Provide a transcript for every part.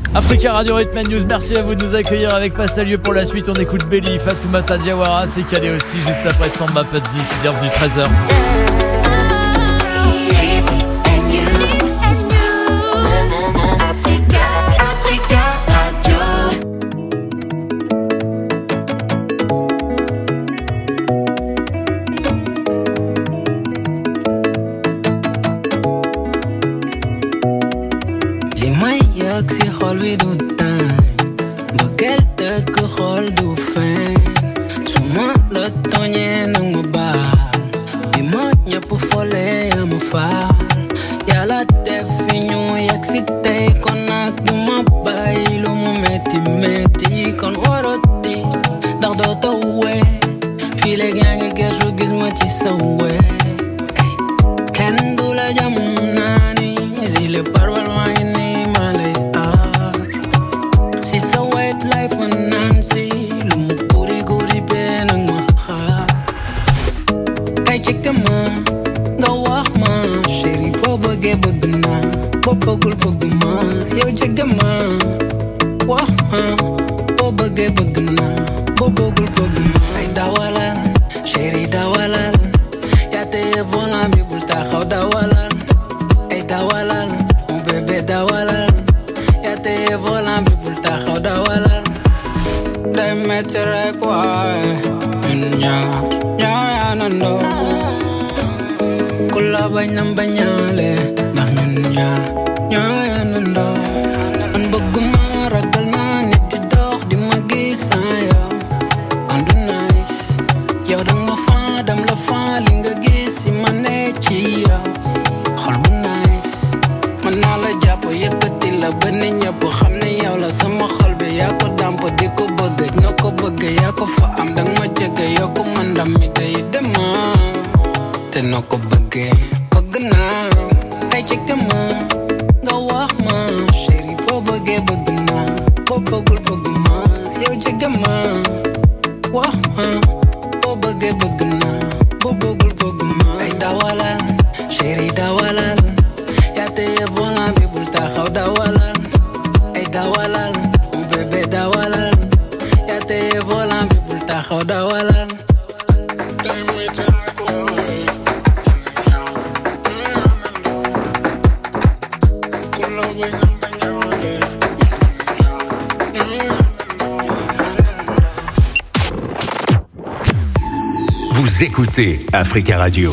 Africa Radio Rhythm News, merci à vous de nous accueillir avec Passalieu. Pour la suite, on écoute Belly, Fatoumata Diawara, c'est calé aussi juste après Samba Pazzi. Bienvenue 13h. Vous écoutez Africa Radio.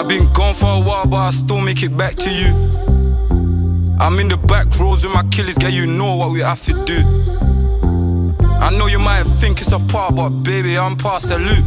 I've been gone for a while, but I still make it back to you. I'm in the back roads with my killers, girl, you know what we have to do. I know you might think it's a part, but baby, I'm past salute.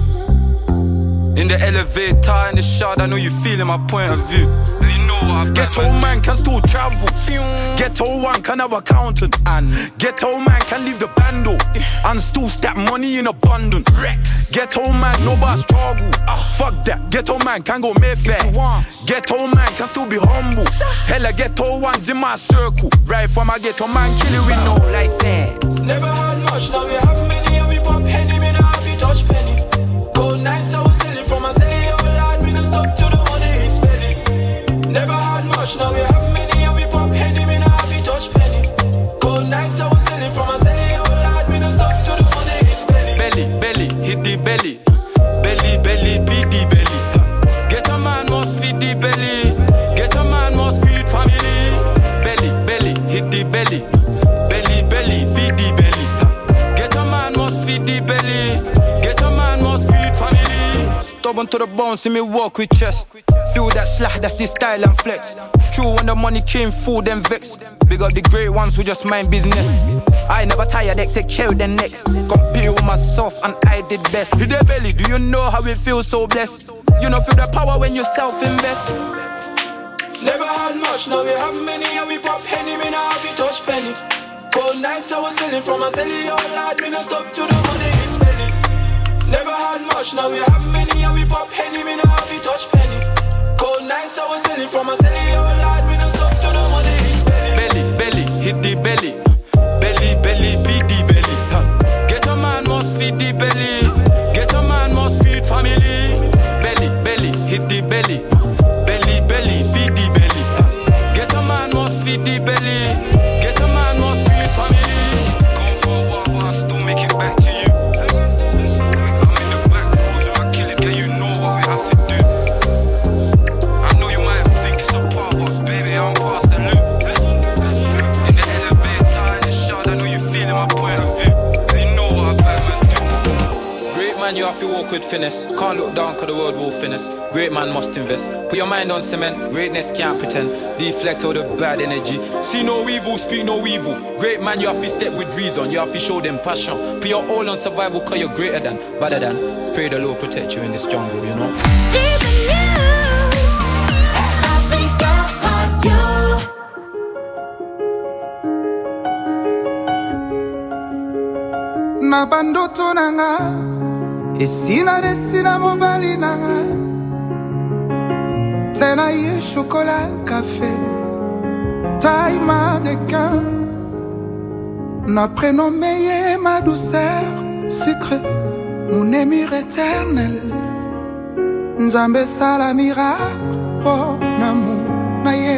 In the elevator, in the shard, I know you feeling my point of view. You know what I've Ghetto man can still travel. Ghetto one can have accountant. And ghetto man can leave the bando and still stack money in abundance. Ghetto man, no bad struggle. Fuck that. Ghetto man can go Mayfair. Ghetto man can still be humble. Hella ghetto ones in my circle. Right from my ghetto man, kill it with no license. Never had much, now we have many. And we pop Henny, me now if you touch penny. Go nice, I was selling from my celly. Oh lad, we don't stop to the money he spending. Never had much, now we have many. And we pop Henny, me now if you touch penny. Go nice, I was selling from my celly. Oh lad, we don't stop to the money he spending. Belly, belly, hit the belly. Belly, belly, beat the belly. Get a man must feed the belly. Get a man must feed family. Belly, belly, hit the belly. Belly, belly, feed the belly. Get a man must feed the belly. Get a man must feed family. Stubborn to the bone, see me walk with chest. Feel that slack, that's the style and flex. True when the money came full, then vex. Big up the great ones who just mind business. I never tired, except carry the next. Compare with myself and I did best. Hit the belly, do you know how it feels so blessed? You know feel the power when you self-invest. Never had much, now we have many. And we pop Henny, me now if you touch penny. Go nice, I was selling from my celly. Oh lad, we don't stop to the money he spending. Never had much, now we have many. And we pop Henny, me now if you touch penny. Go nice, I was selling from my celly. Oh lad, we don't stop to the money he spending. Belly, belly, hit the belly. Belly, belly, feed the belly. Get a man must feed the belly. Get a man must feed family. Belly, belly, hit the belly. Belly, belly, feed the belly. Get a man must feed the belly. Get a man must feed family. Gone for a while, but I still make it back to you. I'm in the back roads with my killers, girl, you know what we have to do. I know you might think it's a part, but baby, I'm past the loop. In the elevator, in the shard, I know you feeling my point of view. You know what a bad man do. Great man, you have to walk with finesse. Can't look down cause the world will finesse. Great man must invest. Put your mind on cement. Greatness can't pretend. Deflect all the bad energy. See no evil, speak no evil. Great man, you have to step with reason. You have to show them passion. Put your all on survival cause you're greater than, better than. Pray the Lord protect you in this jungle, you know. Na bandoto nanga esina desina mobali nanga tena ye chocolat café taille mannequin na prénommé ye ma douceur sucre mon émir éternel nzambe sala miracle pour l'amour na ye.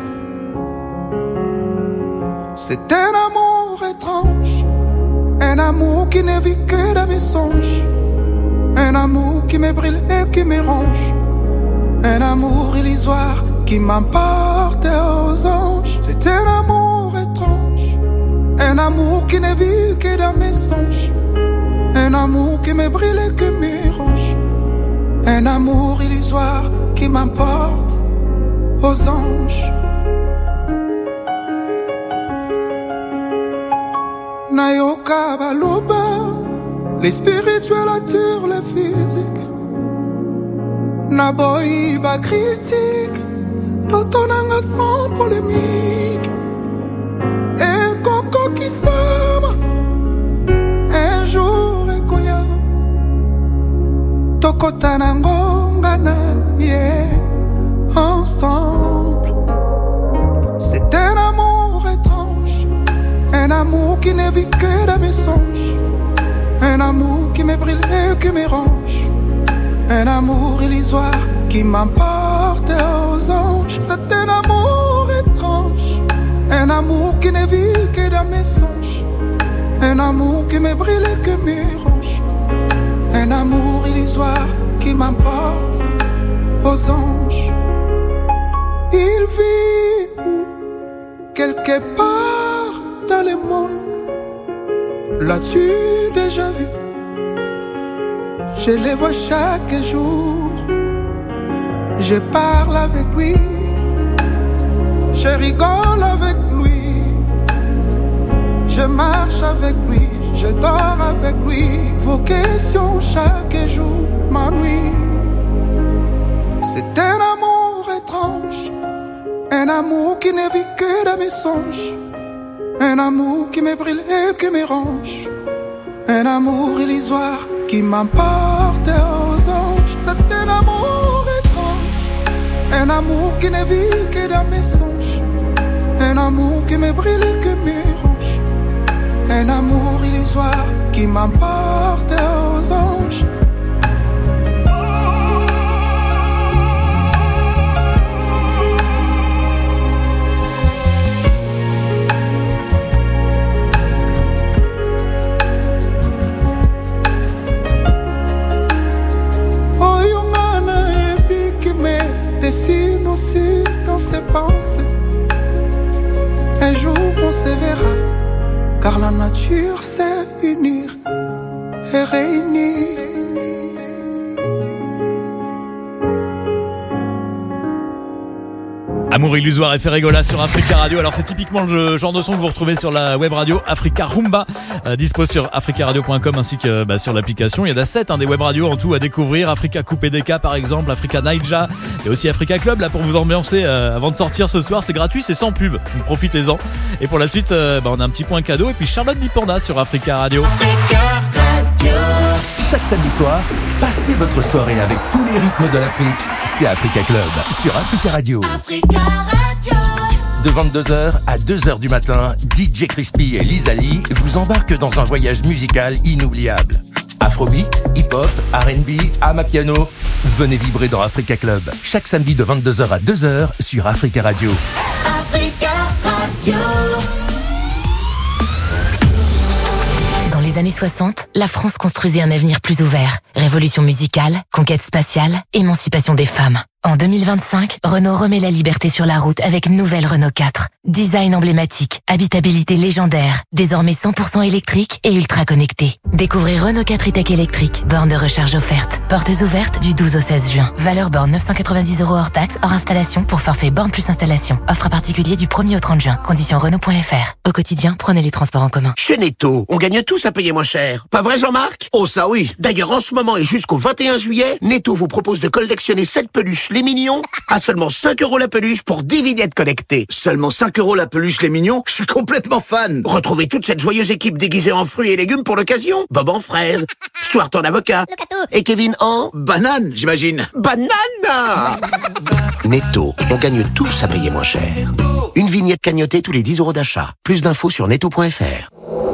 C'est un amour étrange. Un amour qui ne vit que dans mes songes. Un amour qui me brûle et qui me ronge. Un amour illusoire qui m'emporte aux anges. C'est un amour étrange. Un amour qui ne vit que dans mes songes. Un amour qui me brûle et qui me ronge. Un amour illusoire qui m'emporte aux anges. Nayoka baloba, les spirituels attirent les physiques. Naboy ba critique, l'autonanga sans polémique. Et coco qui somme, un jour et koya. Tokotanango ngana, yeah, ensemble. C'est un amour étrange. Un amour qui ne vit que dans mes songes. Un amour qui me brûle et qui me ronge. Un amour illusoire qui m'emporte aux anges. C'est un amour étrange. Un amour qui ne vit que dans mes songes. Un amour qui me brûle et qui me ronge. Un amour illusoire qui m'emporte aux anges. Il vit où? Quelque part dans le monde. L'as-tu déjà vu? Je les vois chaque jour. Je parle avec lui, je rigole avec lui, je marche avec lui, je dors avec lui. Vos questions chaque jour m'ennuient. C'est un amour étrange, un amour qui ne vit que dans mes songes, un amour qui me brûle et qui me ronge, un amour illusoire qui m'emporte aux anges. C'est un amour étrange, un amour qui ne vit que dans mes songes, un amour qui me brûle et qui me ronge, un amour illusoire qui m'emporte aux anges. Dessine aussi dans ses pensées. Un jour on se verra, car la nature sait unir et réunir. Amour illusoire et Ferregola sur Africa Radio. Alors c'est typiquement le genre de son que vous retrouvez sur la web radio Africa Rumba, dispo sur africaradio.com ainsi que sur l'application. Il y en a 7 des web radios en tout à découvrir. Africa Coupé Deka par exemple, Africa Naija et aussi Africa Club là pour vous ambiancer avant de sortir ce soir. C'est gratuit, c'est sans pub, donc profitez-en. Et pour la suite, on a un petit point cadeau et puis Charlotte Dipanda sur Africa Radio. Africa Radio. Chaque samedi soir, passez votre soirée avec tous les rythmes de l'Afrique. C'est Africa Club sur Africa Radio. Africa Radio. De 22h à 2h du matin, DJ Crispy et Lisa Lee vous embarquent dans un voyage musical inoubliable. Afrobeat, hip-hop, R&B, amapiano. Venez vibrer dans Africa Club. Chaque samedi de 22h à 2h sur Africa Radio. Africa Radio. Dans les années 60, la France construisait un avenir plus ouvert. Révolution musicale, conquête spatiale, émancipation des femmes. En 2025, Renault remet la liberté sur la route avec une nouvelle Renault 4. Design emblématique, habitabilité légendaire, désormais 100% électrique et ultra connecté. Découvrez Renault 4 e-Tech électrique, borne de recharge offerte. Portes ouvertes du 12 au 16 juin. Valeur borne 990 € hors taxe, hors installation pour forfait borne plus installation. Offre à particulier du 1er au 30 juin. Conditions Renault.fr. Au quotidien, prenez les transports en commun. Chez Netto, on gagne tous à payer moins cher. Pas vrai Jean-Marc? Oh ça oui. D'ailleurs en ce moment et jusqu'au 21 juillet, Netto vous propose de collectionner 7 peluches les mignons à seulement 5 € la peluche pour 10 vignettes connectées. Seulement 5 € la peluche les mignons? Je suis complètement fan. Retrouvez toute cette joyeuse équipe déguisée en fruits et légumes pour l'occasion. Bob en fraise, Stuart en avocat et Kevin en... banane, j'imagine. Banane. Netto, on gagne tous à payer moins cher. Une vignette cagnotée tous les 10 € d'achat. Plus d'infos sur netto.fr.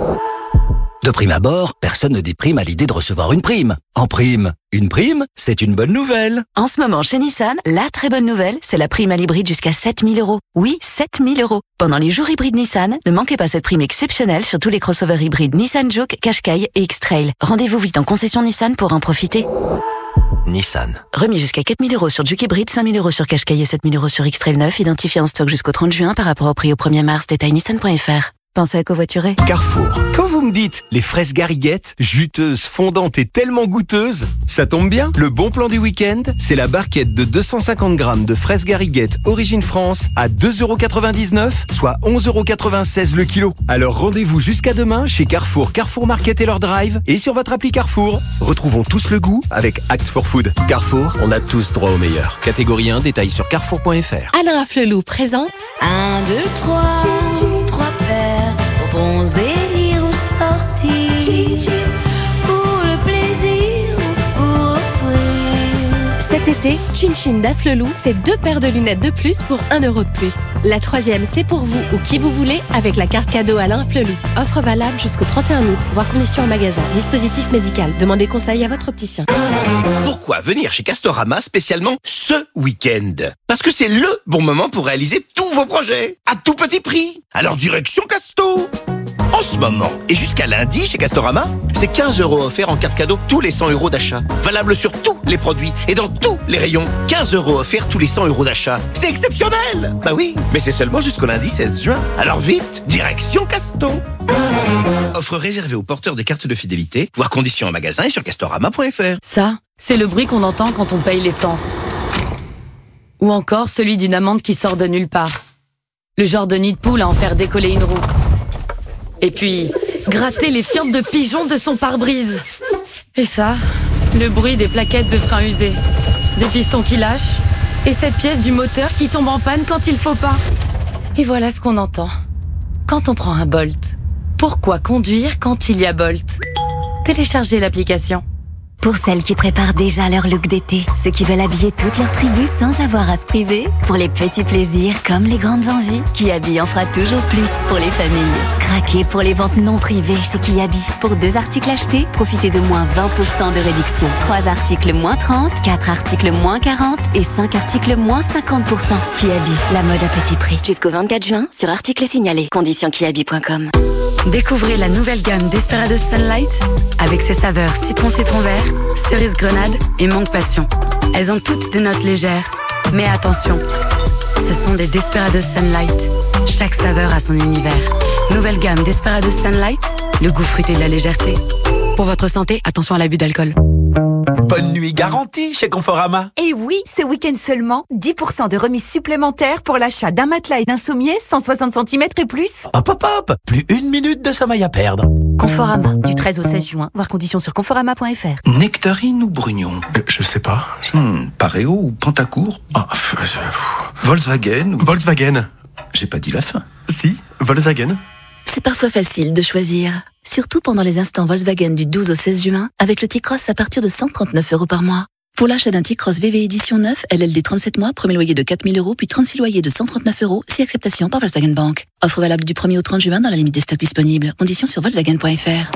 De prime abord, personne ne déprime à l'idée de recevoir une prime. En prime, une prime, c'est une bonne nouvelle. En ce moment, chez Nissan, la très bonne nouvelle, c'est la prime à l'hybride jusqu'à 7 000 €. Oui, 7 000 €. Pendant les jours hybrides Nissan, ne manquez pas cette prime exceptionnelle sur tous les crossovers hybrides Nissan Juke, Qashqai et X-Trail. Rendez-vous vite en concession Nissan pour en profiter. Nissan. Remis jusqu'à 4 000 € sur Juke hybride, 5 000 € sur Qashqai et 7 000 € sur X-Trail 9, identifié en stock jusqu'au 30 juin par rapport au prix au 1er mars, détail nissan.fr. Pensez à covoiturer. Carrefour. Quand vous me dites les fraises Garriguette, juteuses, fondantes et tellement goûteuses, ça tombe bien. Le bon plan du week-end, c'est la barquette de 250 grammes de fraises Garriguette origine France à 2,99 €, soit 11,96 € le kilo. Alors rendez-vous jusqu'à demain chez Carrefour, Carrefour Market et leur drive et sur votre appli Carrefour. Retrouvons tous le goût avec Act for Food. Carrefour, on a tous droit au meilleur. Catégorie 1, détail sur carrefour.fr. Alain Afflelou présente 1, 2, 3, 3 paires. Bronzer, lire ou sortir, pour le plaisir ou pour offrir. Cet été, Chin Chin d'Afflelou, c'est 2 paires de lunettes de plus pour 1 € de plus. La 3e, c'est pour vous ou qui vous voulez avec la carte cadeau Alain Afflelou. Offre valable jusqu'au 31 août, voire conditions en magasin. Dispositif médical. Demandez conseil à votre opticien. Pourquoi venir chez Castorama spécialement ce week-end? Parce que c'est le bon moment pour réaliser tous vos projets à tout petit prix. Alors direction Casto. En ce moment, et jusqu'à lundi chez Castorama, c'est 15 € offerts en carte cadeau tous les 100 € d'achat. Valable sur tous les produits et dans tous les rayons. 15 € offerts tous les 100 € d'achat. C'est exceptionnel! Bah oui, mais c'est seulement jusqu'au lundi 16 juin. Alors vite, direction Casto. Offre réservée aux porteurs des cartes de fidélité, voire conditions en magasin et sur castorama.fr. Ça, c'est le bruit qu'on entend quand on paye l'essence. Ou encore celui d'une amande qui sort de nulle part. Le genre de nid de poule à en faire décoller une roue. Et puis, gratter les fientes de pigeons de son pare-brise. Et ça, le bruit des plaquettes de frein usées. Des pistons qui lâchent. Et cette pièce du moteur qui tombe en panne quand il faut pas. Et voilà ce qu'on entend. Quand on prend un Bolt. Pourquoi conduire quand il y a Bolt ? Téléchargez l'application. Pour celles qui préparent déjà leur look d'été, ceux qui veulent habiller toute leur tribu sans avoir à se priver, pour les petits plaisirs comme les grandes envies, Kiabi en fera toujours plus pour les familles. Craquez pour les ventes non privées chez Kiabi. Pour 2 articles achetés, profitez de moins 20% de réduction. 3 articles moins 30, 4 articles moins 40 et 5 articles moins 50%. Kiabi, la mode à petit prix. Jusqu'au 24 juin, sur articles signalés. Conditions kiabi.com. Découvrez la nouvelle gamme Desperados Sunlight avec ses saveurs citron vert, cerise grenade et mangue passion. Elles ont toutes des notes légères. Mais attention, ce sont des Desperados Sunlight. Chaque saveur a son univers. Nouvelle gamme Desperados Sunlight, le goût fruité de la légèreté. Pour votre santé, attention à l'abus d'alcool. Bonne nuit garantie chez Conforama. Et oui, ce week-end seulement, 10% de remise supplémentaire pour l'achat d'un matelas et d'un sommier 160 cm et plus. Hop, plus 1 minute de sommeil à perdre. Conforama, du 13 au 16 juin, voir conditions sur conforama.fr. Nectarine ou Brugnon? Je sais pas. Pareo ou Pantacourt? Volkswagen ou... Volkswagen. J'ai pas dit la fin. Si, Volkswagen. C'est parfois facile de choisir. Surtout pendant les instants Volkswagen du 12 au 16 juin, avec le T-Cross à partir de 139 € par mois. Pour l'achat d'un T-Cross VV édition 9, LLD 37 mois, premier loyer de 4 000 €, puis 36 loyers de 139 €, si acceptation par Volkswagen Bank. Offre valable du 1er au 30 juin dans la limite des stocks disponibles. Conditions sur Volkswagen.fr.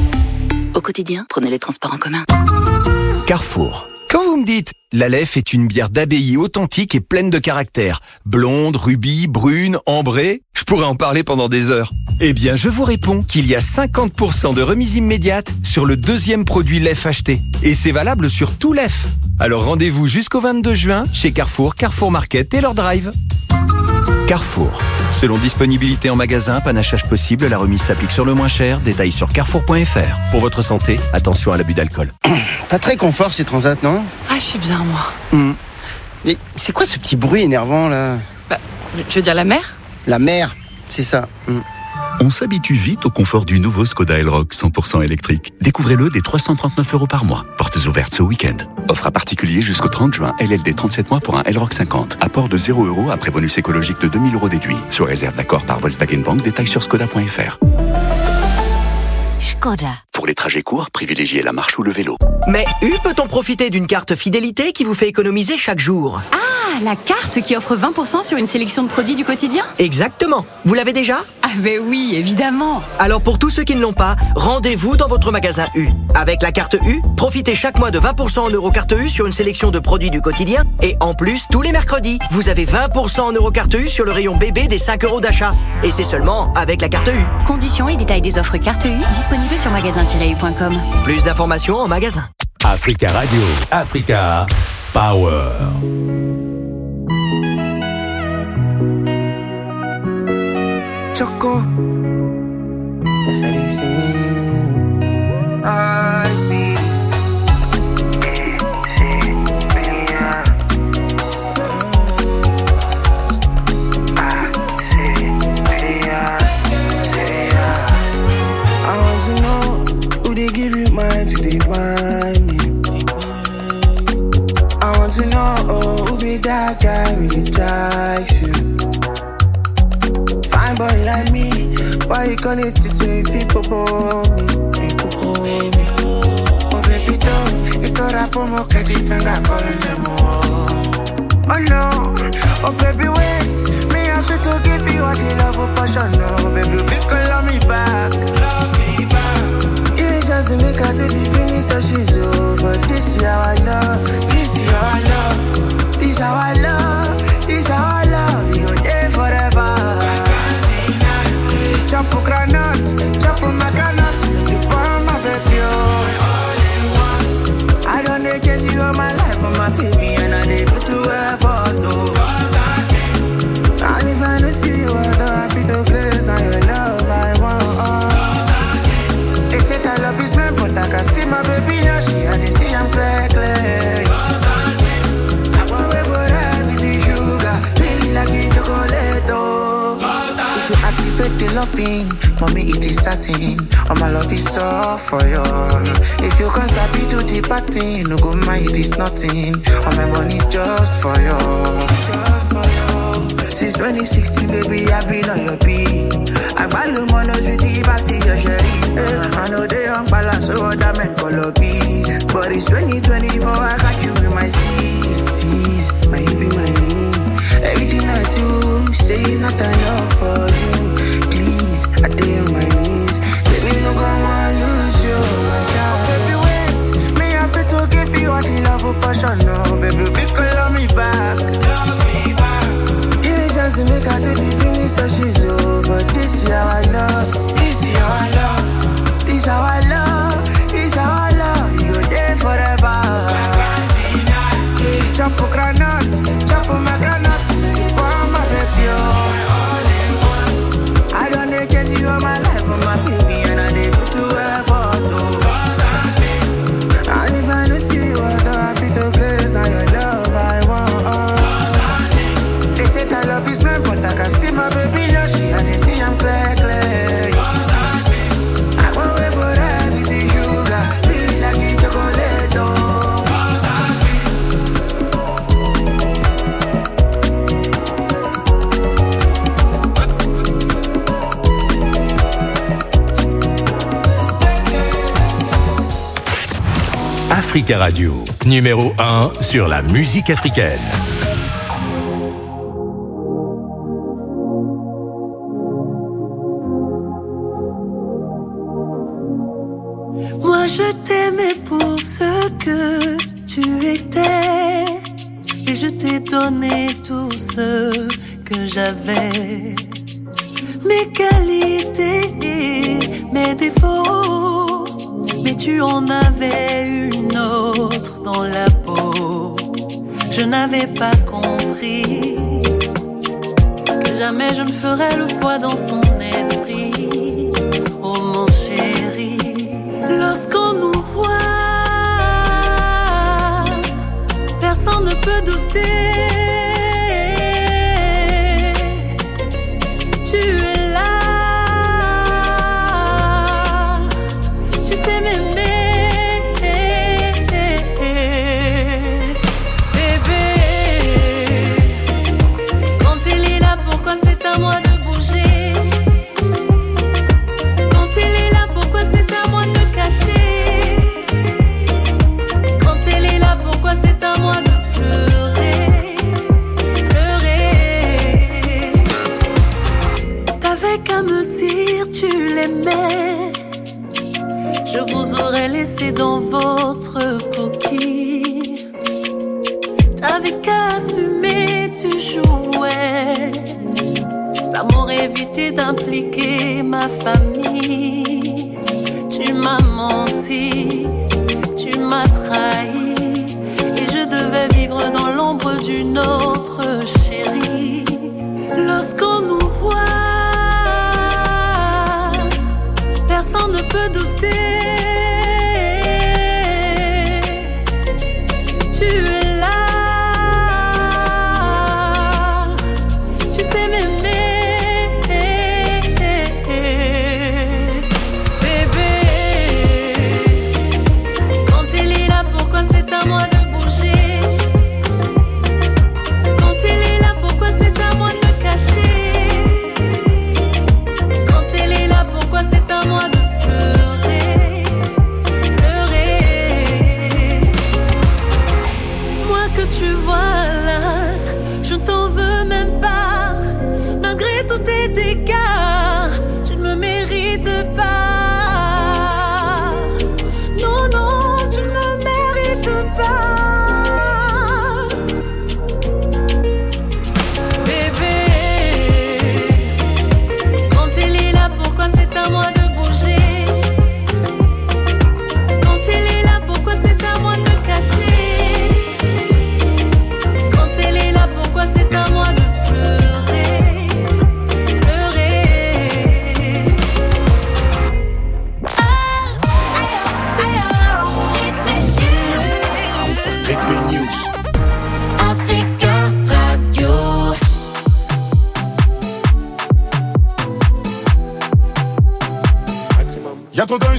Au quotidien, prenez les transports en commun. Carrefour. Quand vous me dites « La Leffe est une bière d'abbaye authentique et pleine de caractère. Blonde, rubis, brune, ambrée », je pourrais en parler pendant des heures. Eh bien, je vous réponds qu'il y a 50% de remise immédiate sur le 2e produit Leffe acheté. Et c'est valable sur tout Leffe. Alors rendez-vous jusqu'au 22 juin chez Carrefour, Carrefour Market et leur drive. Carrefour. Selon disponibilité en magasin, panachage possible, la remise s'applique sur le moins cher. Détails sur carrefour.fr. Pour votre santé, attention à l'abus d'alcool. Pas très confort ces transats, non? Ah, je suis bien, moi. Mais c'est quoi ce petit bruit énervant, là? Bah, tu veux dire la mer? La mer, c'est ça. On s'habitue vite au confort du nouveau Skoda Elroq 100% électrique. Découvrez-le dès 339 € par mois. Portes ouvertes ce week-end. Offre à particulier jusqu'au 30 juin. LLD 37 mois pour un Elroq 50. Apport de 0 € après bonus écologique de 2 000 € déduit. Sur réserve d'accord par Volkswagen Bank. Détails sur skoda.fr. Skoda. Pour les trajets courts, privilégiez la marche ou le vélo. Mais peut-on profiter d'une carte fidélité qui vous fait économiser chaque jour? Ah, la carte qui offre 20% sur une sélection de produits du quotidien? Exactement. Vous l'avez déjà? Ah ben oui, évidemment. Alors pour tous ceux qui ne l'ont pas, rendez-vous dans votre magasin U. Avec la carte U, profitez chaque mois de 20% en Eurocarte U sur une sélection de produits du quotidien. Et en plus, tous les mercredis, vous avez 20% en Eurocarte U sur le rayon bébé des 5 € d'achat. Et c'est seulement avec la carte U. Conditions et détails des offres carte U disponibles sur magasin-u.com. Plus d'informations en magasin. Africa Radio, Africa Power. Choco, esa dice, ay, sí. I want to know who they give you mine to define you. I want to know who be that guy really likes you. Fine boy like me, why you call it to say people for me? Oh baby don't, you thought I put more catchy finger calling them oh no, oh baby wait, me have to give you all the love of passion. No baby, big love me back. You just make her do the finish that she's over. This is how I love, this is how I love, this is how I love, this is how I love. You there forever. Jump for granite, jump for my granite. You burn my baby, oh. I don't need chase you all my life for my baby, and I need put you effort, though. And if I don't see you, I feel to grace. Now your love I want. They say that love is blind, but I can see my baby now. She had to see I'm clear. I want to go right with you. graphene, mommy it is satin. All my love is all for you. If you can't stop it to the party, no go mind it is nothing. All my money's just for you. Since 2016, baby, I've been on your beat. I value mono sweetie, I see your sherry. I know they on balance, so that man color B. But it's 2024, I got you in my steez. My you be my name. Everything I do, say it's not enough for you. Please, I stay on my knees. Say me no go want lose you, my child. Baby, wait, me have to give you all the love of passion, no. Baby, be call me back. Give me chance to make her do the finish, till she's over. This is how I love, this is how I love, this is how I love, this is how I love. You're there forever. Chop for granite, chop for my granite. Oh my baby, oh. I don't need to chase you all my life, oh my baby, and I did put you effort, oh. And if I don't see you, I feel to grace. Now your love I want. They say that love is blind, but I can see my baby lush. I can see I'm clear, clear. I won't wait for everything you got. Feel like a chocolate, oh. Africa Radio, numéro 1 sur la musique africaine. Moi je t'aimais pour ce que tu étais, et je t'ai donné tout ce que j'avais. Mes qualités et mes défauts, mais tu en avais une autre dans la peau. Je n'avais pas compris que jamais je ne ferais le poids dans son esprit. Oh mon chéri, lorsqu'on nous voit, personne ne peut douter. Tu es là, tu sais m'aimer, bébé. Quand il est là, pourquoi c'est à moi de bouger? Quand il est là, pourquoi c'est à moi de me cacher? Quand il est là, pourquoi c'est à moi de pleurer? T'avais qu'à me dire tu l'aimais, je vous aurais laissé dans votre coquille. T'avais qu'à assumer, tu jouais. Ça m'aurait évité d'impliquer ma famille. Tu m'as menti, tu m'as trahi, et je devais vivre dans l'ombre d'une autre chérie. Lorsqu'on nous voit, personne ne peut douter. Tu es là, tu sais m'aimer, bébé. Quand il est là, pourquoi c'est à moi de bouger?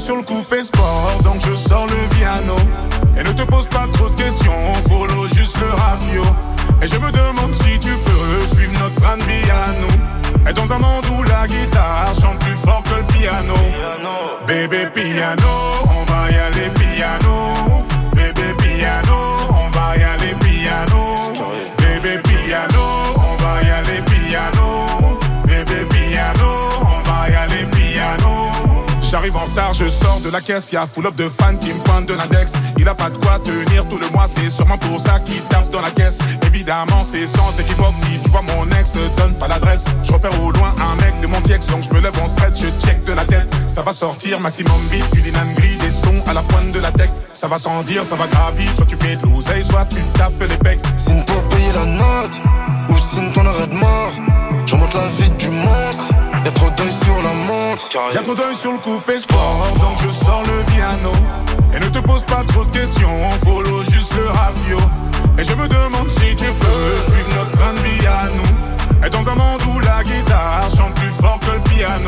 sur le coupé sport, donc je sors le piano. Et ne te pose pas trop de questions, follow juste le rafio. Et je me demande si tu peux suivre notre train de vie à nous. Et dans un monde où la guitare chante plus fort que le piano. Bébé piano, on va y aller piano. Bébé piano, on va y aller piano. Bébé piano, on va y aller piano. Bébé piano, on va y aller piano. J'arrive en retard, je sors de la caisse, y'a full up de fans qui me pointent de l'index. Il a pas de quoi tenir tout le mois, c'est sûrement pour ça qu'il tape dans la caisse. Évidemment c'est sans équivoque, si tu vois mon ex, te donne pas l'adresse. Je repère au loin un mec de mon tiex, donc je me lève en stretch, je check de la tête. Ça va sortir, maximum beat, du Linan Gris, des sons à la pointe de la tech. Ça va sans dire, ça va gravir, soit tu fais de l'oseille, soit tu taffes les pecs. Signe pour payer la note, ou signe ton arrêt de mort. Je remonte la vie du monstre. Y'a trop d'œil sur la montre. Y'a trop d'œil sur le coupé sport, donc je sors le piano. Et ne te pose pas trop de questions, follow juste le rafio. Et je me demande si tu peux suivre notre train de vie à nous. Et dans un monde où la guitare chante plus fort que le piano.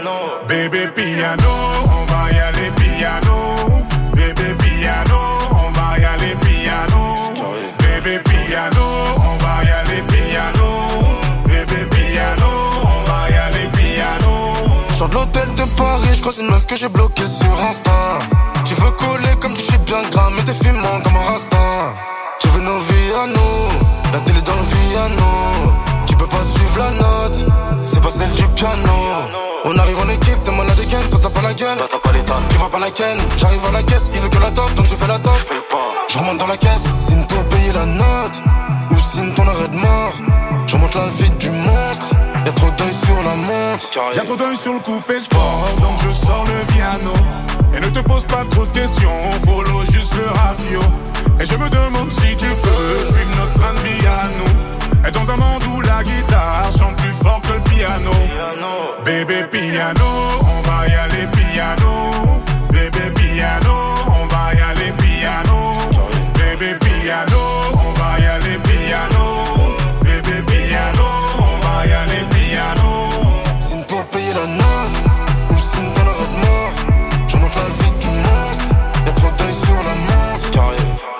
Bébé piano, on va y aller piano. Bébé piano, on va y aller piano. Bébé piano, on va y aller piano. Bébé piano, on va y aller piano. Sors de l'hôtel de Paris, j'croise une meuf que j'ai bloquée sur Insta. Tu veux coller comme tu sais bien gras, mais t'es fumant comme un rasta. Tu veux nos vies à nous, la télé dans le piano. Tu peux pas suivre la note, c'est pas celle du piano. On arrive en équipe, t'es malade again, toi t'as pas la gueule, t'as pas l'état, tu vois pas la ken. J'arrive à la caisse, il veut que la toffe, donc je fais la toffe. J'fais pas, je remonte dans la caisse, signe pour payer la note, ou signe ton arrêt de mort. Je remonte la vie du monstre, y'a trop d'œil sur la montre. Y'a trop d'œil sur le coupé sport, donc je sors le piano. Et ne te pose pas trop de questions, follow juste le rafio. Et je me demande si tu peux suivre notre train de vie à nous. Et dans un monde où la guitare chante plus fort que le piano. Bébé piano, on va y aller piano. Bébé piano, on va y aller piano. Bébé piano, on va y aller piano. Bébé piano, on va y aller piano. Signe pour payer la note, ou signe ton arrêt de mort. Je monte la vie du monstre, y'a trop d'œil sur la montre. Carré.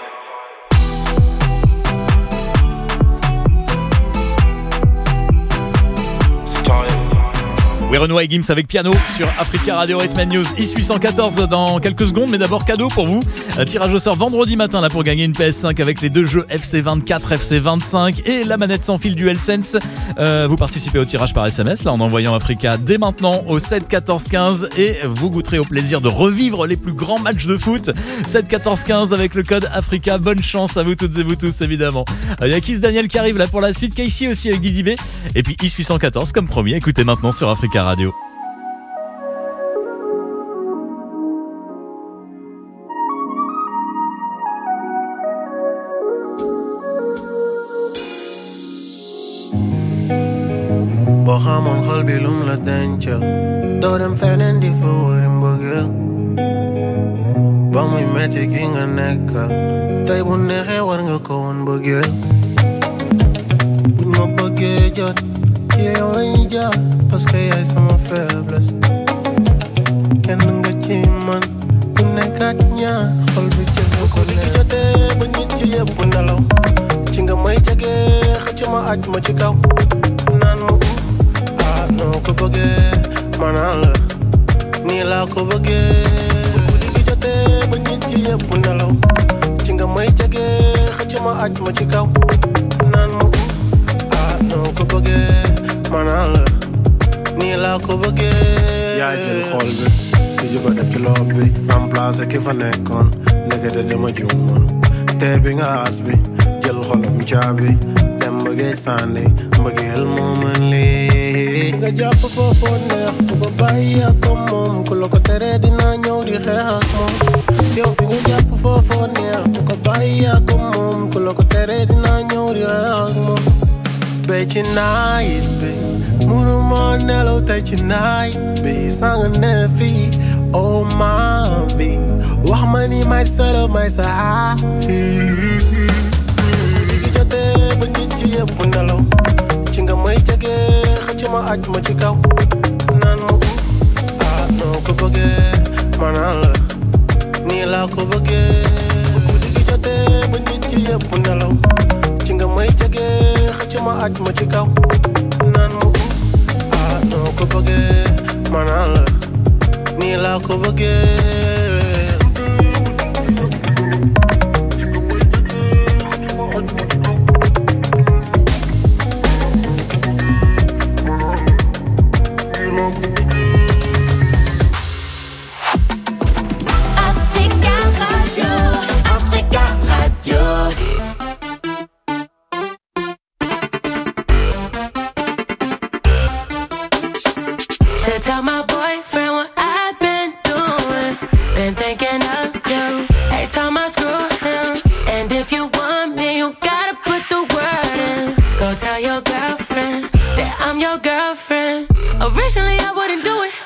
Renoir et Gims avec piano sur Africa Radio Rhythm News. Is 814 dans quelques secondes, mais d'abord cadeau pour vous. Tirage au sort vendredi matin là pour gagner une PS5 avec les deux jeux FC24, FC25 et la manette sans fil DualSense. Vous participez au tirage par SMS là en envoyant Africa dès maintenant au 7 14 15 et vous goûterez au plaisir de revivre les plus grands matchs de foot. 7 14 15 avec le code Africa. Bonne chance à vous toutes et vous tous évidemment. Il y a Kiss Daniel qui arrive là pour la suite. Casey aussi avec Didi B. Et puis Is 814 comme promis. Écoutez maintenant sur Africa Radio. boo xamoon xol bi lum la dencal doo dem feneen di fa wëri mbëggeel ba muy metti ki nga nekkal tey bu neexee war nga ko woon mbëggeel buñ ma bëggee jot ci yow lañuy jaar parce que yaay sama faiblesse kenn nga ci man ku nekkat ñaar xol bi jël ko li ki jotee ba nit ci yëpp nelaw ci nga may jege xëcc ma aj ma ci kaw naan ma noo ko bëggee manaan la nii laa ko bëggee bu li jotee ba nit ci yëpp nelaw ci nga may jege xëcc ma aj ma ci kaw naan ma noo ko bëggee manaan la nii laa ko bëggee yaa jël xol bi di ko def ci loop bi remplacer ki fa nekkoon ndekete dama juumoon tee bi nga as bi jël xolam caabi dem bëggee sànni mbëggeel moo mën lii nga jàpp foofu neex bu ko bàyyi ak moom ku la ko tere dina ñëw di xeex ak moom yow fi nga jàpp foofu neex bu ko bàyyi ak moom ku la ko tere dina ñëw di xeex ak moom bay ci night bi munu moo nelaw tey ci night bi sanga ne fii oh my bi wax ma ni may solo may sa ba nit ci yëpp nelaw ci nga may jege xëcc ma aj ma ci kaw naan ma noo ko bëggee maanaam kat mo ci kaw naan mu noo ko bëggee ma naan la nii laa ko bëggee. Tell my boyfriend what I've been doing. Been thinking of you every time I screw him. And if you want me, you gotta put the word in. Go tell your girlfriend that I'm your girlfriend. Originally I wouldn't do it,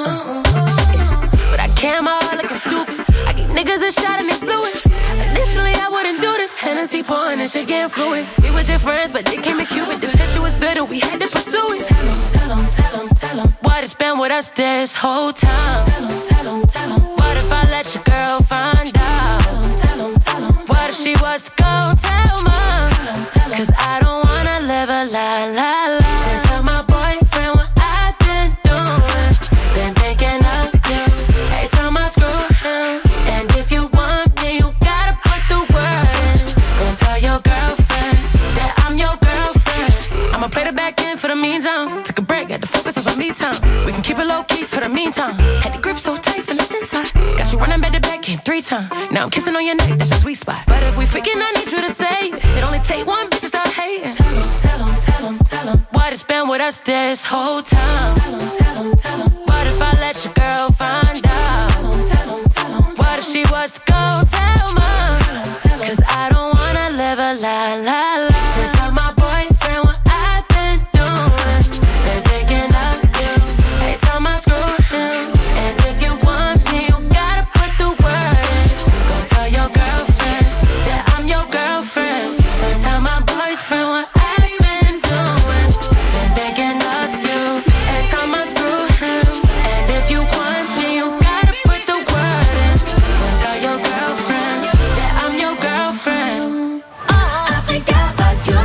but I came out looking stupid. I give niggas a shot and they blew it. Initially I wouldn't do this. Hennessy pouring and shit getting fluid. We was your friends, but they came in Cuban. The tension was bitter, we had to pursue it. Tell him, tell him, tell him, tell him. What it's been with us this whole time. Tell him, tell him, tell him. What if I let your girl find out? Tell him, tell him, tell him. What if she was to go tell mom? Tell him, tell him. Cause I don't wanna live a lie, lie, lie. Should tell my boyfriend what I've been doing. Been thinking of you every time I screw him. And if you want me, you gotta put the word in. Go tell your girlfriend that I'm your girlfriend. I'ma play the back end for the meantime. Took a break, had to focus on some me time. We can keep it low key for the meantime. Had the grip so tight from the inside. Got you running back to back, came 3 times. Now I'm kissing on your neck, that's a sweet spot. But if we freaking, I need you to say it. It only take one bitch to start hating. Tell him, tell him, tell him, tell him. What it's been with us this whole time. Tell him, tell him, tell him. What if I let your girl find out? Tell him, tell him, tell him. What if she was to go tell mom? Tell him, tell him. Cause I don't wanna live a lie, lie, lie. Should tell my boyfriend what I've been doing. Been thinking of you every time I screw him. And if you want me, you gotta put the word in. Go tell your girlfriend that I'm your girlfriend. So tell my boyfriend what I've been doing. Been thinking of you every time I screw him. And if you want me, you gotta put the word in. Go tell your girlfriend that I'm your girlfriend. Africa Radio.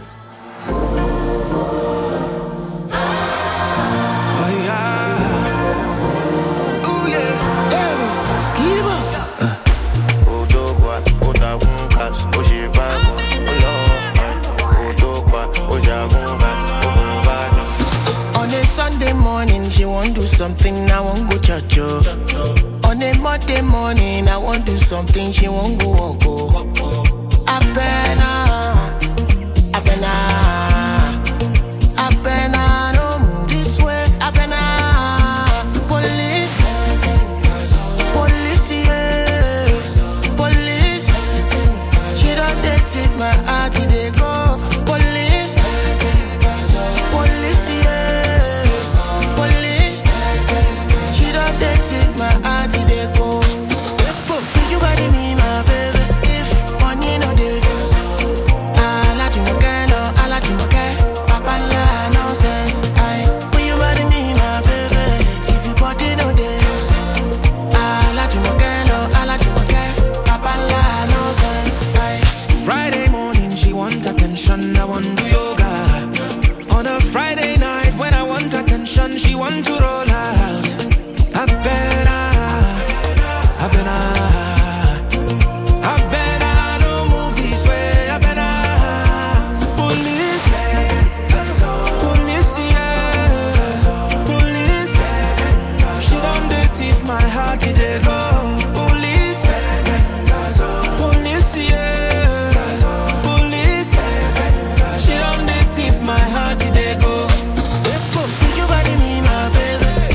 On a Sunday morning, she won't do something, I won't go church. On a Monday morning, I won't do something, she won't go walk. I better, no move this way. I better, police, yeah, police. She don't take my heart, they go. Police, yeah, police. She don't take my heart, they go. Think you body me, my baby. If money no dey, I like you again, I like you again. Papa la nonsense. When you body me, my baby. If you body no dey, I like you again, I like you again. Papa la nonsense. Friday morning, she want attention, I want do yoga. On a Friday night, when I want attention, she want to roll out. I better, don't move this way. I better, police, yeah, police. She don't thief my heart, they go. Police, yeah, police. She don't thief my heart, they go. You body me, my baby.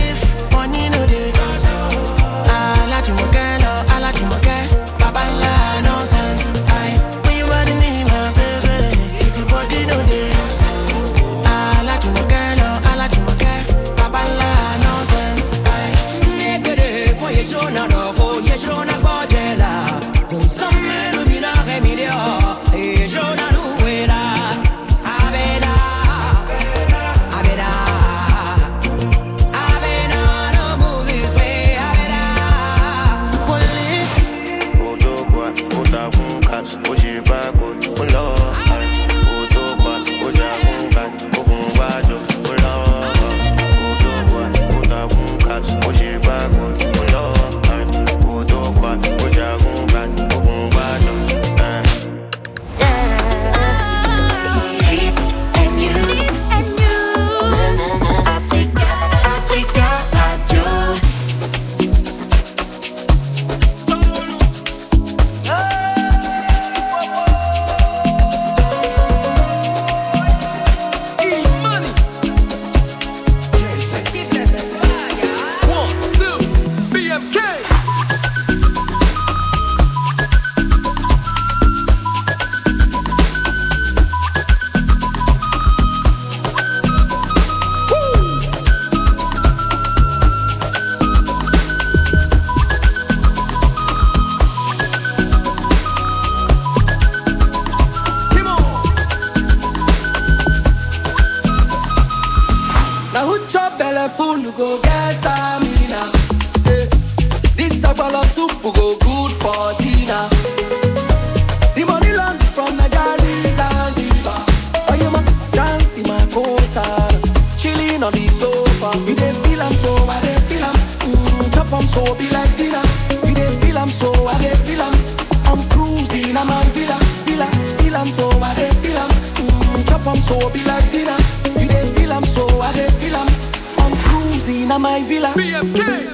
careful, you go get stamina. This sagbala soup will go good for dinner. The money land from Nigeria, Zanzibar. Oh, you ma dance in my cosa, chilling on the sofa. You dey feel I'm so, I dey feel I'm. Chop 'em so be like dinner. You dey feel I'm so, I dey feel I'm cruising, I'm a villa. Feel I'm so, I dey feel I'm. Chop 'em so be like dinner. You dey feel I'm so, I dey feel I'm cruising, I'm a villa. BFK.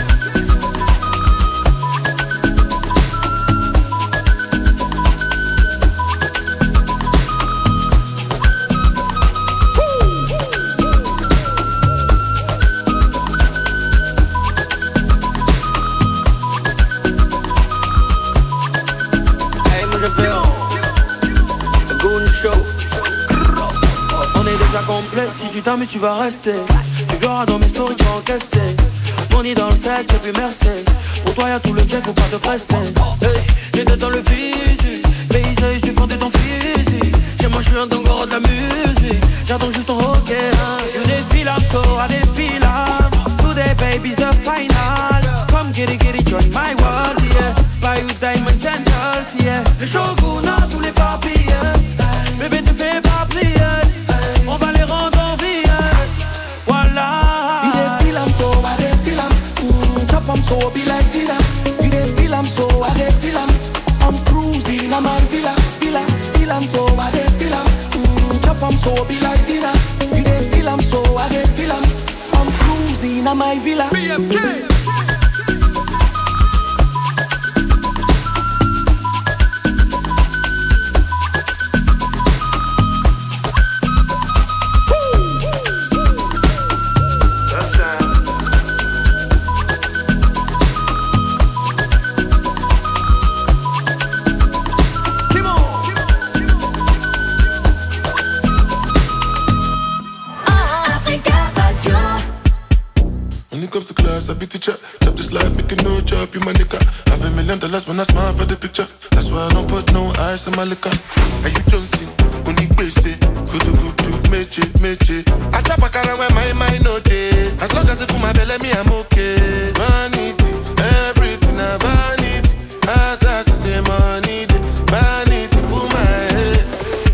Complet, si tu t'amuses tu vas rester. Tu verras dans mes stories tu vas encaisser. Money dans le sac et puis merci. Pour toi y'a tout le jet, faut pas te presser. Hey, j'étais dans le physique, mais je suis fan de ton physique. Chez moi je suis un dongoro de la musique. J'attends juste ton hockey hein. You défile I'm so, I défile I'm. Today baby's the final. Come get it, join my world yeah. Buy you diamonds and girls yeah. Le shogun a tous les papiers yeah. Bébé te fais pas plier. On va les rendre en vie, voilà. You dey feel I'm so, I dey feel I'm. Chop 'em so, be like dinner. You dey feel I'm so, I dey feel I'm cruising, I'm a villa. Feel I'm so, I dey feel I'm. Chop 'em so, be like dinner. You dey feel I'm so, I dey feel I'm cruising, I'm a villa. BFK. I beat the chat, chop this life, make it no chop, you my nigga. Have $1 million when I smile for the picture. That's why I don't put no ice in my liquor. Are you Jonesy? Only basic, good, meche. I chop a car when my mind no day. As long as it for my belly, me I'm okay. Vanity, everything I vanity. As I say money, vanity for my head.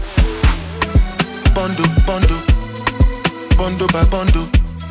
Bondo by bondo.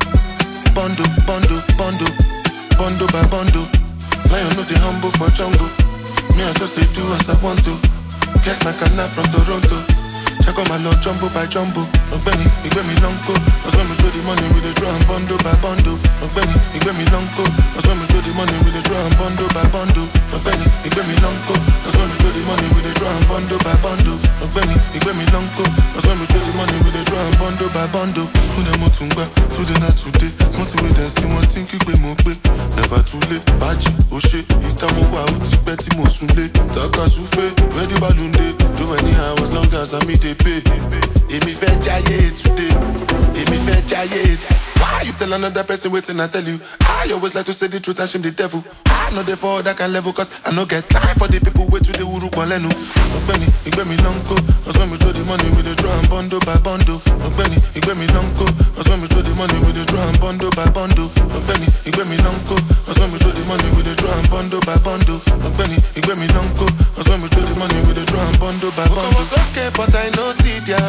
Bondo by bondo. Lion no the humble for jungle. Me I just do as I want to. Get my canna from Toronto. Check out my lord jumbo by jumbo. Benny, he gave me long coat. I saw me throw the money with the drum bondo by bondo. Benny, he gave me long coat. I saw me throw the money with the drum bondo by bondo. Benny, he gave me long coat. I saw me throw the money with the drum bondo by bondo. Benny, he gave me long coat. I saw me throw the money with the drum bondo by bondo. Una motunga, today not today. Something with them, see one thing you be more big. Never too late, baji, oshe. Itamu wa uti beti mo sunle. Taka souffle, ready balloon day. Do anyhow as long as I meet the pay. Emi fe jaye today. Emi fe jaye. Why you tell another person waiting I tell you? I always like to say the truth and shame the devil. I know they fall that can level cause I no get time for the people wait to the uru kwalenu. Benny, he gave me long coat. I saw me throw the money with the drum bondo by bondo. Benny, he gave me long coat. I saw me throw the money with the drum bondo by bondo. Benny, he gave me long coat. I saw me throw the money with the drum bondo by bondo. Benny, he gave me long coat. I saw me throw the money with the drum bondo by bondo. I was okay but I no see ya.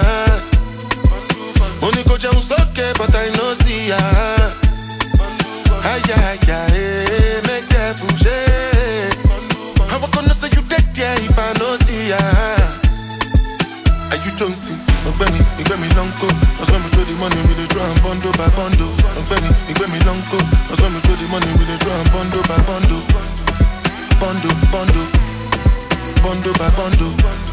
Only go down okay but I no see ya. Ay, make that bouger. How I gonna say you dead yeah if I no see ya? Are you Jonesy? Benny, he gave me long coat. I saw me throw the money with the drum bondo by bondo. Benny, he gave me long coat. I saw me throw the money with the drum bondo by bondo. Bondo by bondo.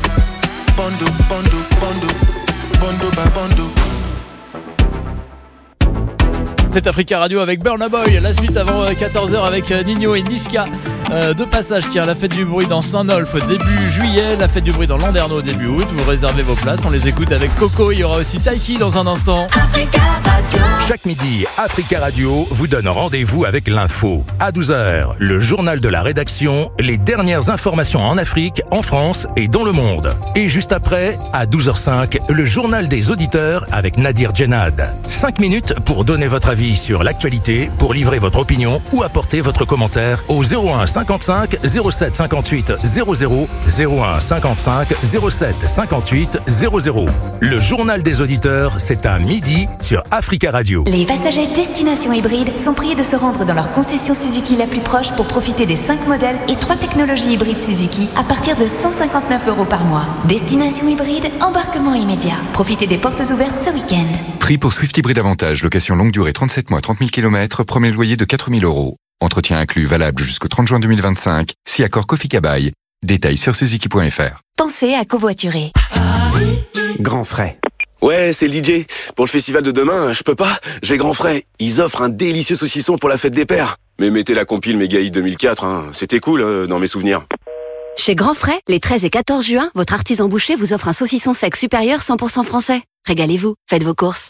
Bondo by bondo. C'est Africa Radio avec Burna Boy. La suite avant 14h avec Nino et Niska. De passage, tiens, la fête du bruit dans Saint-Nolf début juillet, la fête du bruit dans Landerneau début août. Vous réservez vos places, on les écoute avec Coco. Il y aura aussi Taiki dans un instant. Africa Radio. Chaque midi, Africa Radio vous donne rendez-vous avec l'info. À 12h, le journal de la rédaction, les dernières informations en Afrique, en France et dans le monde. Et juste après, à 12h05, le journal des auditeurs avec Nadir Djenad. 5 minutes pour donner votre avis sur l'actualité, pour livrer votre opinion ou apporter votre commentaire au 01 55 07 58 00 01 55 07 58 00. Le journal des auditeurs, c'est à midi sur Africa Radio. Les passagers destination hybride sont priés de se rendre dans leur concession Suzuki la plus proche pour profiter des 5 modèles et 3 technologies hybrides Suzuki à partir de 159 € par mois. Destination hybride, embarquement immédiat. Profitez des portes ouvertes ce week-end. Prix pour Swift Hybride Avantage, location longue durée 37 mois, 30 000 km, premier loyer de 4 000 €. Entretien inclus, valable jusqu'au 30 juin 2025, si accord Kofi Kabaï. Détails sur suzuki.fr. Pensez à covoiturer. Grand Frais. Ouais, c'est le DJ. Pour le festival de demain, je peux pas. J'ai Grand Frais. Ils offrent un délicieux saucisson pour la fête des pères. Mais mettez la compile Méga Hit 2004, hein. C'était cool dans mes souvenirs. Chez Grand Frais, les 13 et 14 juin, votre artisan boucher vous offre un saucisson sec supérieur 100% français. Régalez-vous, faites vos courses.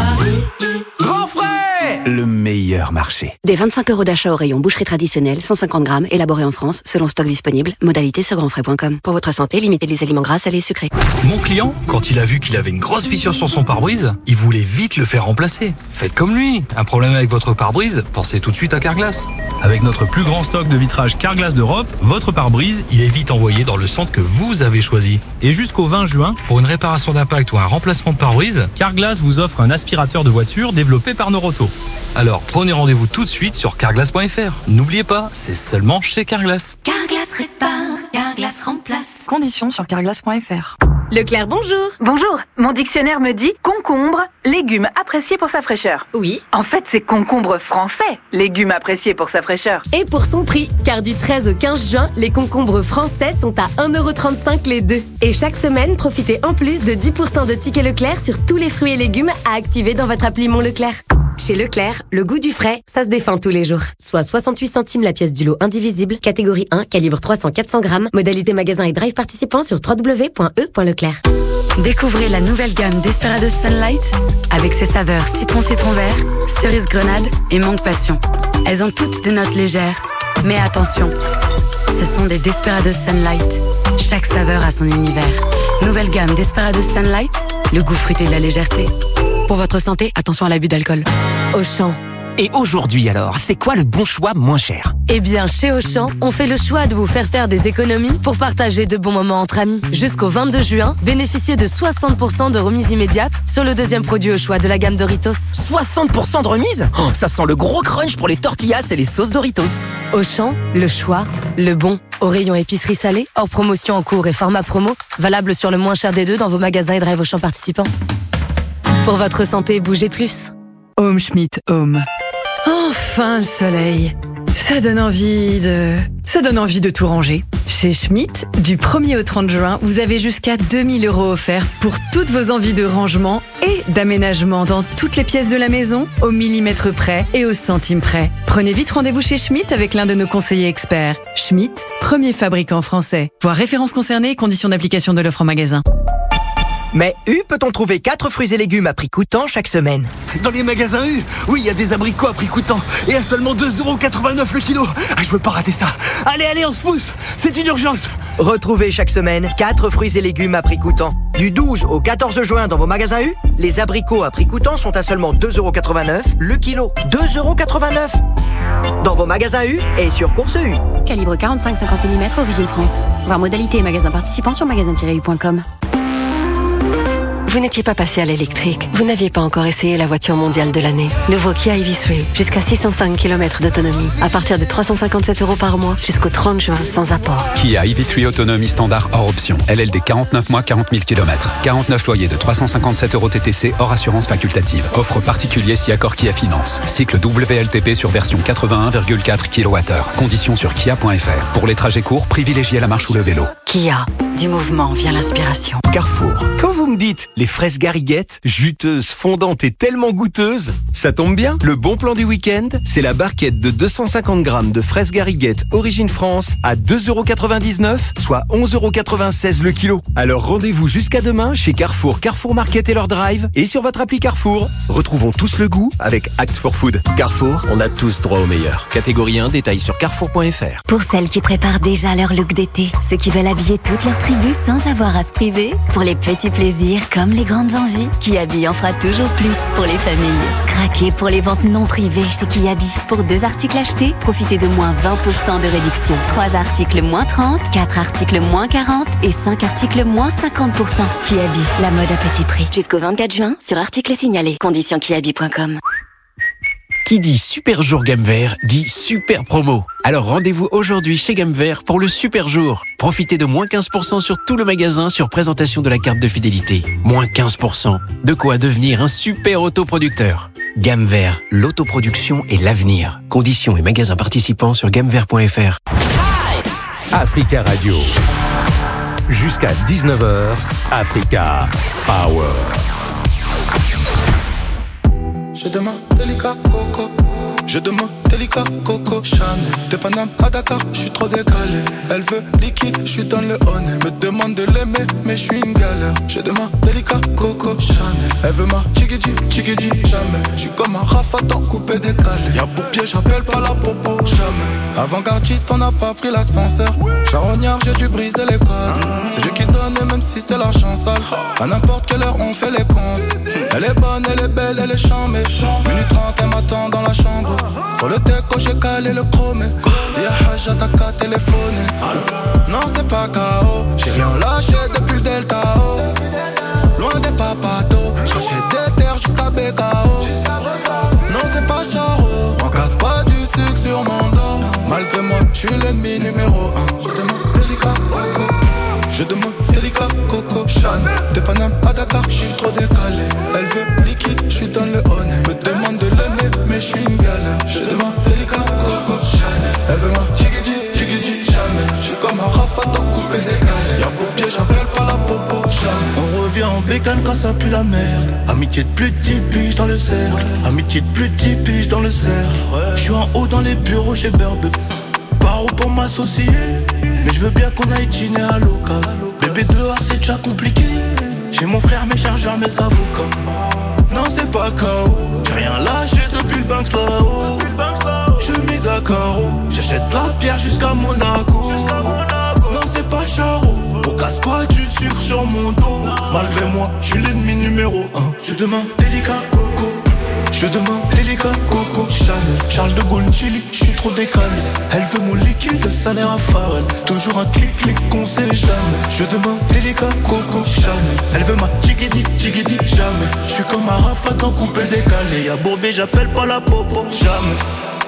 Grand Frais, le meilleur marché. Des 25 € d'achat au rayon boucherie traditionnelle, 150 grammes, élaboré en France, selon stock disponible. Modalité sur grandfrais.com. Pour votre santé, limitez les aliments gras, salés et sucrés. Mon client, quand il a vu qu'il avait une grosse fissure sur son pare-brise, il voulait vite le faire remplacer. Faites comme lui. Un problème avec votre pare-brise, pensez tout de suite à Carglass. Avec notre plus grand stock de vitrage Carglass d'Europe, votre pare-brise, il est vite envoyé dans le centre que vous avez choisi. Et jusqu'au 20 juin, pour une réparation d'impact ou un remplacement de pare-brise, Carglass vous offre un aspirateur de voiture développé par Noroto. Alors prenez rendez-vous tout de suite sur carglass.fr. N'oubliez pas, c'est seulement chez Carglass. Carglass répare, Carglass remplace. Conditions sur carglass.fr. Leclerc, bonjour. Bonjour. Mon dictionnaire me dit concombre, légume apprécié pour sa fraîcheur. Oui. En fait, c'est concombre français, légume apprécié pour sa fraîcheur. Et pour son prix, car du 13 au 15 juin, les concombres français sont à 1,35 € les deux. Et chaque semaine, profitez en plus de 10% de tickets Leclerc sur tous les fruits et légumes à activer dans votre appli Mon Leclerc. Chez Leclerc, le goût du frais, ça se défend tous les jours. Soit 68 centimes la pièce du lot indivisible, catégorie 1, calibre 300-400 grammes, modalité magasin et drive participant sur www.e.leclerc. Découvrez la nouvelle gamme Desperados Sunlight avec ses saveurs citron vert, cerise grenade et mangue passion. Elles ont toutes des notes légères. Mais attention, ce sont des Desperados Sunlight. Chaque saveur a son univers. Nouvelle gamme Desperados Sunlight, le goût fruité de la légèreté. Pour votre santé, attention à l'abus d'alcool. Auchan. Et aujourd'hui alors, c'est quoi le bon choix moins cher? Eh bien, chez Auchan, on fait le choix de vous faire des économies pour partager de bons moments entre amis. Jusqu'au 22 juin, bénéficiez de 60% de remise immédiate sur le deuxième produit au choix de la gamme Doritos. 60% de remise? Oh, ça sent le gros crunch pour les tortillas et les sauces Doritos. Auchan, le choix, le bon. Au rayon épicerie salée, hors promotion en cours et format promo, valable sur le moins cher des deux dans vos magasins et drive Auchan participants. Pour votre santé, bougez plus. Home Schmidt Home. Enfin le soleil. Ça donne envie de tout ranger. Chez Schmidt, du 1er au 30 juin, vous avez jusqu'à 2 000 € offerts pour toutes vos envies de rangement et d'aménagement dans toutes les pièces de la maison, au millimètre près et au centime près. Prenez vite rendez-vous chez Schmidt avec l'un de nos conseillers experts. Schmidt, premier fabricant français. Voir références concernées et conditions d'application de l'offre en magasin. Mais U peut-on trouver 4 fruits et légumes à prix coûtant chaque semaine? Dans les magasins U, oui, il y a des abricots à prix coûtant et à seulement 2,89 € le kilo. Ah, je veux pas rater ça. Allez, on se pousse, c'est une urgence. Retrouvez chaque semaine 4 fruits et légumes à prix coûtant. Du 12 au 14 juin dans vos magasins U, les abricots à prix coûtant sont à seulement 2,89 € le kilo. 2,89 € dans vos magasins U et sur Course U. Calibre 45-50 mm, origine France. Voir modalité et magasins participants sur magasin-u.com. Vous n'étiez pas passé à l'électrique. Vous n'aviez pas encore essayé la voiture mondiale de l'année. Nouveau Kia EV3, jusqu'à 605 km d'autonomie. À partir de 357 € par mois, jusqu'au 30 juin, sans apport. Kia EV3 autonomie standard hors option. LLD 49 mois, 40 000 km. 49 loyers de 357 € TTC hors assurance facultative. Offre particulier si accord Kia Finance. Cycle WLTP sur version 81,4 kWh. Conditions sur kia.fr. Pour les trajets courts, privilégiez la marche ou le vélo. Kia, du mouvement vient l'inspiration. Carrefour. Quand vous me dites les fraises Gariguette, juteuses, fondantes et tellement goûteuses, ça tombe bien. Le bon plan du week-end, c'est la barquette de 250 grammes de fraises Gariguette origine France à 2,99 €, soit 11,96 € le kilo. Alors rendez-vous jusqu'à demain chez Carrefour, Carrefour Market et leur drive et sur votre appli Carrefour. Retrouvons tous le goût avec Act for Food. Carrefour, on a tous droit au meilleur. Catégorie 1, détail sur carrefour.fr. Pour celles qui préparent déjà leur look d'été, ceux qui veulent habiller toute leur tribu sans avoir à se priver, pour les petits plaisirs comme les grandes envies, Kiabi en fera toujours plus pour les familles. Craquez pour les ventes non privées chez Kiabi. Pour 2 articles achetés, profitez de moins 20% de réduction. 3 articles moins 30, 4 articles moins 40 et 5 articles moins 50%. Kiabi, la mode à petit prix. Jusqu'au 24 juin sur articles signalés. Conditions kiabi.com. Qui dit super jour gamme vert dit super promo. Alors rendez-vous aujourd'hui chez Gamme Vert pour le super jour. Profitez de moins 15% sur tout le magasin sur présentation de la carte de fidélité. Moins 15%. De quoi devenir un super autoproducteur. Gamme Vert, l'autoproduction et l'avenir. Conditions et magasins participants sur gammevert.fr. Africa Radio. Jusqu'à 19h, Africa Power. Je demande délicat coco. Je demande délicat coco Chanel. De Paname à Dakar, je suis trop décalé. Elle veut liquide, je suis dans le honey. Me demande de l'aimer, mais je suis une galère. Je demande délicat coco Chanel. Elle veut ma chigidi, chigidi, jamais. Je suis comme un rafatan coupé décalé. Y'a pour pied, j'appelle pas la popo, jamais. Avant-gardiste, on n'a pas pris l'ascenseur. Charognard, j'ai dû briser les codes. C'est Dieu qui donne, et même si c'est la chance sale. À n'importe quelle heure, on fait les comptes. Elle est bonne, elle est belle, elle est chambée. Minute 30, elle m'attend dans la chambre. Sur le déco, j'ai calé le chrome. Si y'a Hajj, t'as qu'à téléphoner. Non, c'est pas KO. J'ai rien lâché depuis le Delta O. Loin des papatos. J'rachète des terres jusqu'à BKO. Non, c'est pas Charo. On casse pas du sucre sur mon dos. Malgré moi, j'suis l'ennemi numéro 1. Je demande délicat coco. Je demande délicat coco Chanel. De Paname à Dakar, j'suis trop décalé. Elle veut liquide, j'suis dans le honey. Me demande de l'aimer, mais j'suis une galère. Je demande délicat coco Chanel. Elle veut ma chigidi, chigidi, jamais. J'suis comme un rafatan coupé décalé. Y'a pour pied, j'appelle pas la popo, jamais. On revient en bécane quand ça pue la merde. Amitié de plus de 10 piges dans le cercle. Amitié de plus de 10 piges dans le cercle. J'suis en haut dans les bureaux chez Burbe. Paro pour m'associer. Mais je veux bien qu'on aille dîner à l'occasion. Bébé dehors c'est déjà compliqué. J'ai mon frère, mes chargeurs, mes avocats. Non c'est pas KO. J'ai rien lâché depuis le Banks là-haut. Je mise à carreau. J'achète la pierre jusqu'à Monaco. Non c'est pas Charo. On casse pas du sucre sur mon dos. Malgré moi, je suis l'ennemi numéro 1. Je demande délicat coco. Je demande délicat coco Chanel. Charles de Gaulle Chili, je suis trop décalé. Elle veut mon liquide, salaire à Pharrell. Toujours un clic-clic qu'on sait jamais. Je demande délicat coco Chanel. Elle veut ma chigidi, chigidi, jamais. Je suis comme un rafatan coupé décalé. Y'a Bourbier, j'appelle pas la popo, jamais.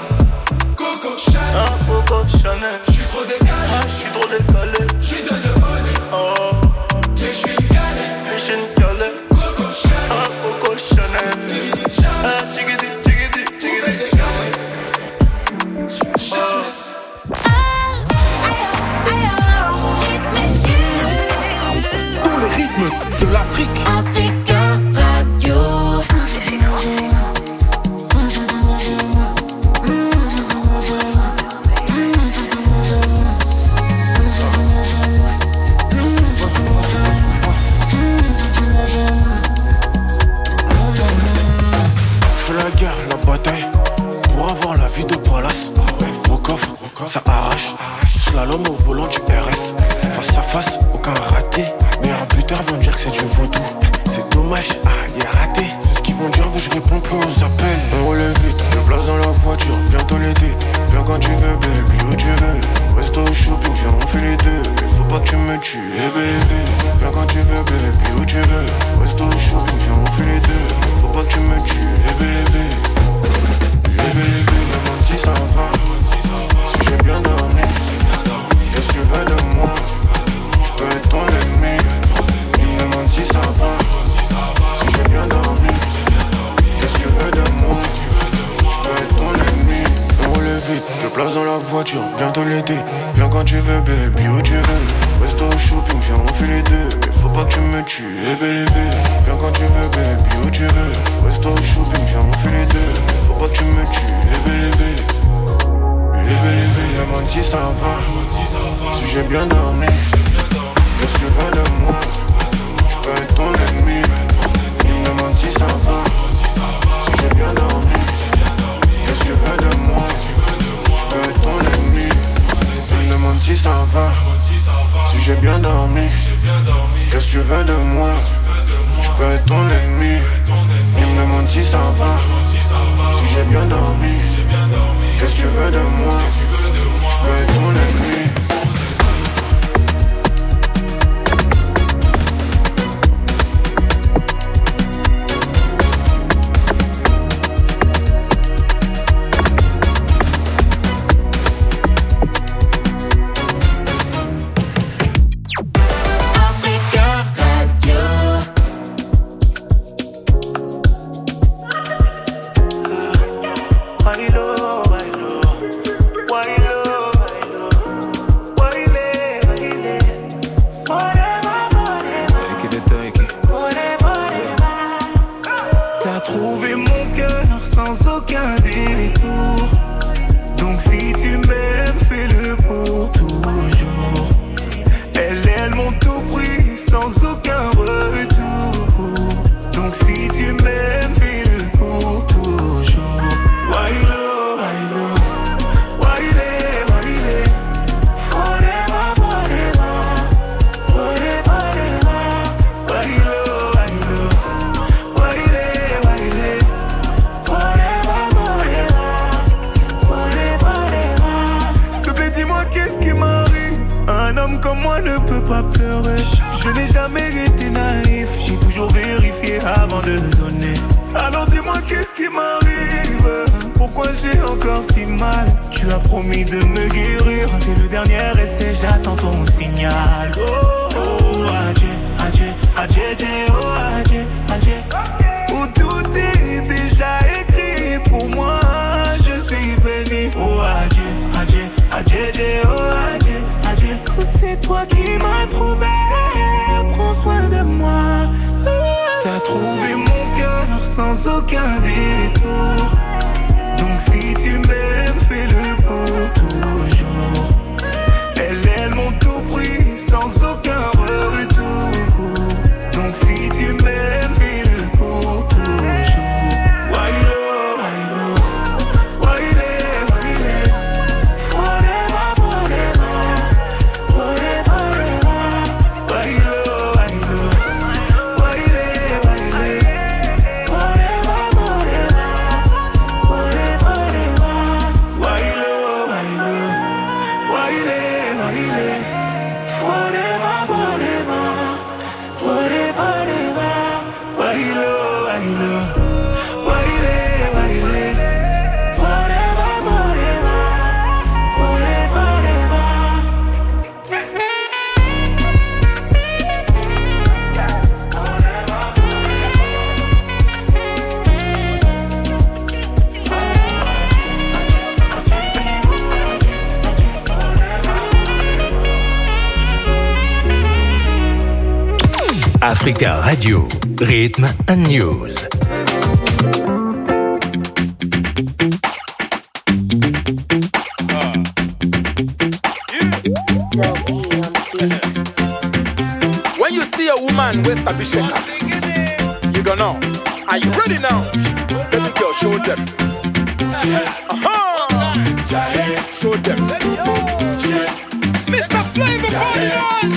Coco Chanel, ah, Coco Chanel. Je suis trop décalé, ah, je suis trop décalé. Je suis dans le money, oh. Mais je suis calé, mais je suis une calée. Coco Chanel, ah, Coco Chanel. Ah, tigidi, tigidi, tigidi. Tous les rythmes de l'Afrique. Africa Radio. La guerre, la bataille, pour avoir la vie de palace. Au coffre, ça arrache. Slalom au volant du RS. Face à face, aucun raté. Mais un buteur vont dire que c'est du vaudou. C'est dommage, il est raté. C'est ce qu'ils vont dire, je réponds plus aux appels. On relève vite, on place dans la voiture, bientôt l'été. Viens quand tu veux, baby, où tu veux. Reste au shopping, viens, on fait les deux. Mais faut pas que tu me tues, baby. Viens quand tu veux, baby, où tu veux. Reste au shopping, viens, on fait les deux. Mais faut pas que tu me tues, baby. Demande si ça va, si j'ai bien dormi. Qu'est-ce que tu veux de moi? Je peux être ton ennemi. Demande si ça va, si j'ai bien dormi. Qu'est-ce que tu veux de moi? Je peux être ton ennemi. On roule vite, de place dans la voiture, bientôt l'été. Viens quand tu veux, baby, où tu veux. Resto ou shopping, viens on fait les deux. Mais faut pas que tu me tues, bébé. Viens quand tu veux, baby, où tu veux. Resto ou shopping, viens on fait les deux. Mais faut pas que tu me tues, bébé. Elle m'a dit ça va. Si j'ai bien dormi, qu'est-ce que tu veux de moi? J'peux être ton ennemi. Elle m'a dit ça va. Si j'ai bien dormi, qu'est-ce que tu veux de moi? J'peux être ton ennemi. Elle m'a dit ça va. Si j'ai bien dormi, qu'est-ce que tu veux de moi? J'peux être ton ennemi. Elle m'a dit ça va. Si j'ai bien dormi, qu'est-ce que tu veux de moi? J'peux être ton ennemi. Africa Radio, Rhythm and News. When you see a woman with a bishaka, you don't know. Are you ready now? Baby girl, show them. Show them. Mr. Flavor Party.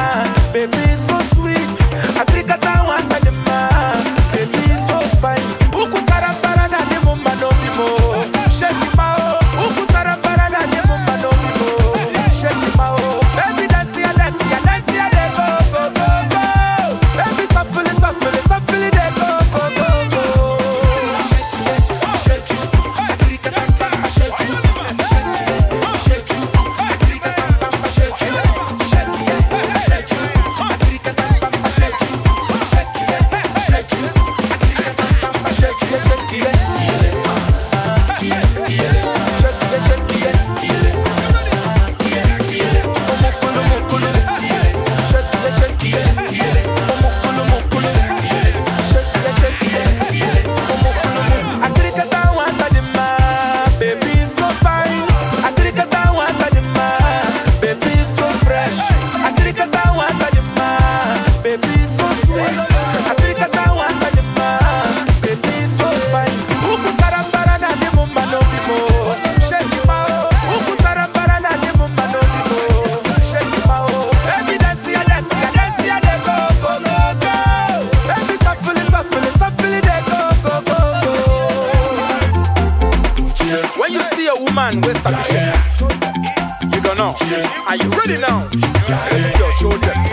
Baby so sweet, Africa, that one, baby so fine. woman with a shake. You don't know. Are you ready now? Let the girl show them.